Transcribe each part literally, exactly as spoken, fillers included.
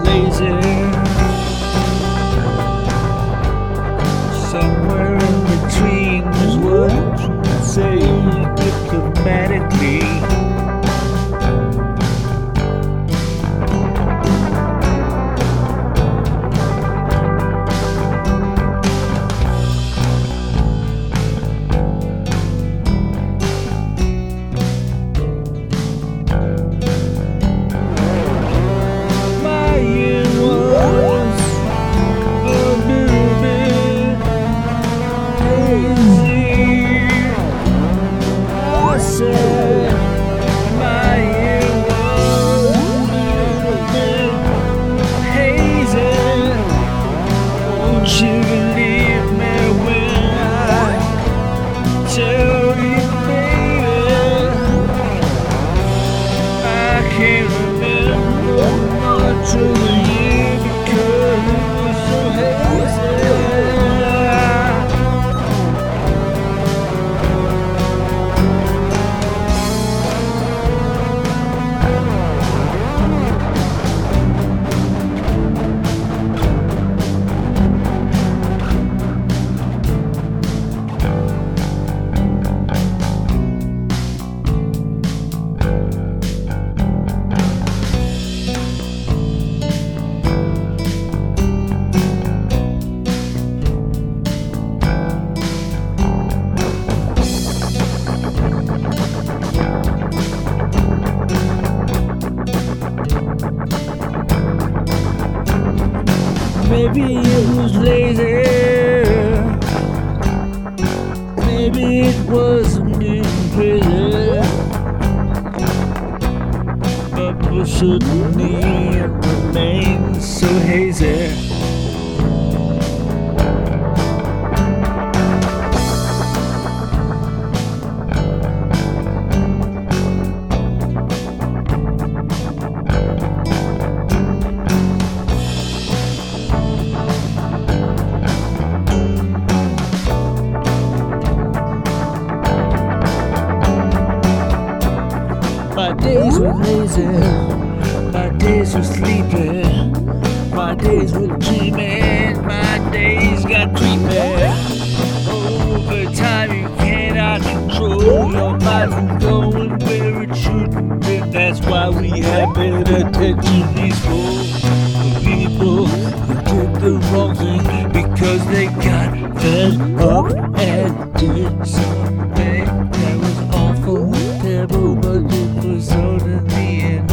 lazy. Somewhere in between is what you'd say diplomatically. Maybe it was lazy. Maybe it wasn't even crazy. But for certainly it remains so hazy. My days were lazy, my days were sleeping, my days were dreaming, my days got creepy. Over time you cannot control your mind from going where it shouldn't be. That's why we have better attention for the people who did the wrong thing, because they got fed up and did something that was awful, terrible, but it was all in the end.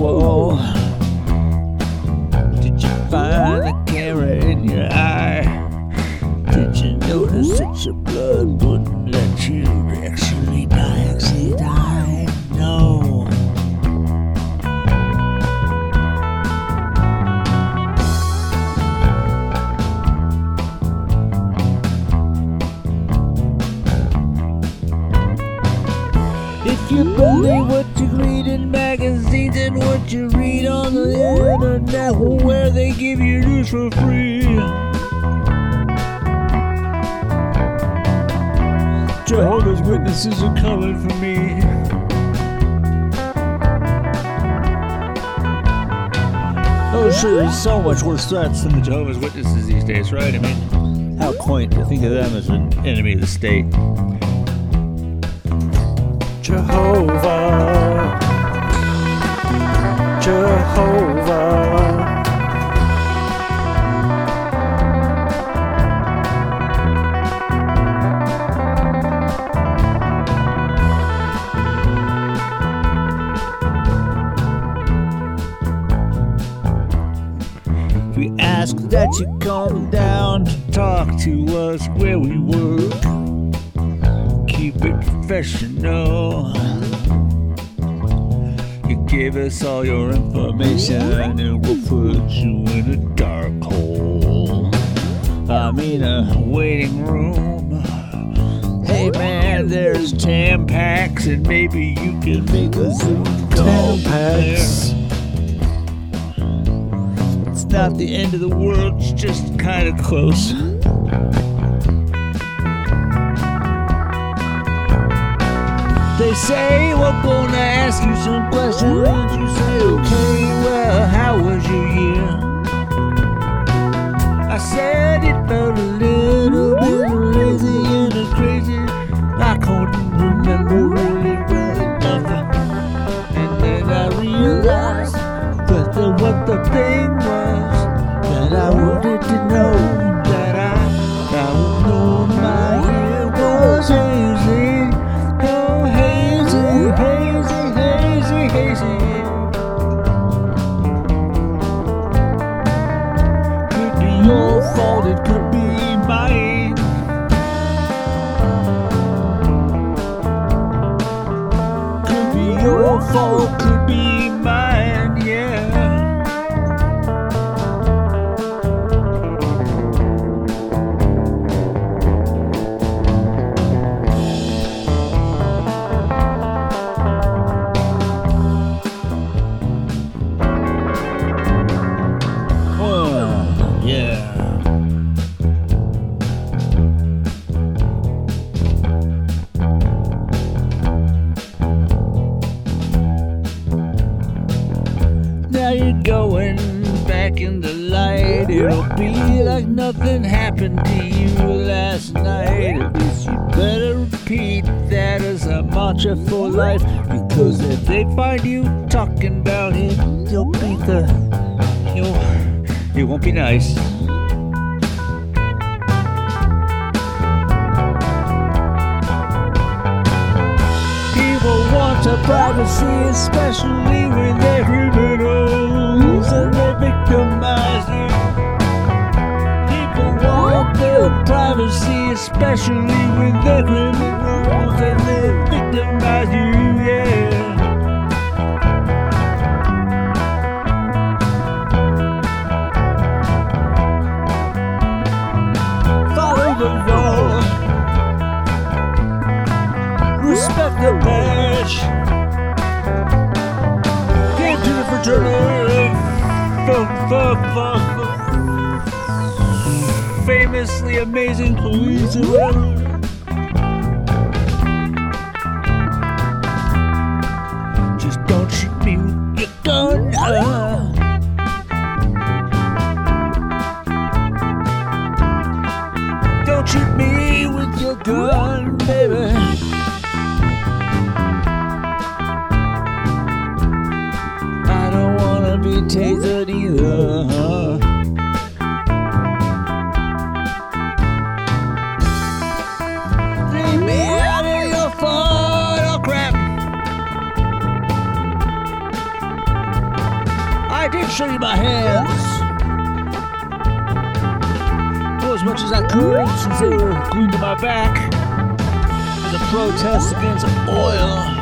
whoa. Did you find the camera in your eye? Did you notice that your blood wouldn't let you actually die, actually die? No. If you believe what you read in magazines and what you read on the internet, where they give you news for free, Jehovah's Witnesses are coming for me. Oh, sure, there's so much worse threats than the Jehovah's Witnesses these days, right? I mean, how quaint to think of them as an enemy of the state. Jehovah, Jehovah. We ask that you come down to talk to us where we work. Keep it professional. You give us all your information and we'll put you in a dark hole. I mean a waiting room. Hey man, there's ten packs and maybe you can make us some Ten packs. It's not the end of the world, it's just kind of close. They say we're gonna ask you some questions. You say, okay, well, how was your year? I said it felt a little bit lazy and crazy. I couldn't remember really, really nothing. And then I realized that the, what the thing was that I wanted to know. That I, I would know my year was hazy. Hazy, hazy, hazy. Could be your fault, it could be mine. Could be your fault, could be mine, yeah. Now you're going back in the light. It'll be like nothing happened to you last night. At least you better repeat that as a mantra for life. Because if they find you talking about it, you'll be the... You'll... It won't be nice. People want their privacy, especially when they're criminals and they victimize you. People want their privacy, especially when they're criminals and they victimize you, yeah. Follow the law. Respect the badge. Get to the fraternity. Fuck, fuck, fuck. Famously amazing police around. Just don't shoot me with your gun. Uh. Don't shoot me with your gun, baby. Be tasered either. Leave me out of your fun, oh crap. I did show you my hands. For as much as I could, since they were glued to my back. As a protest against oil.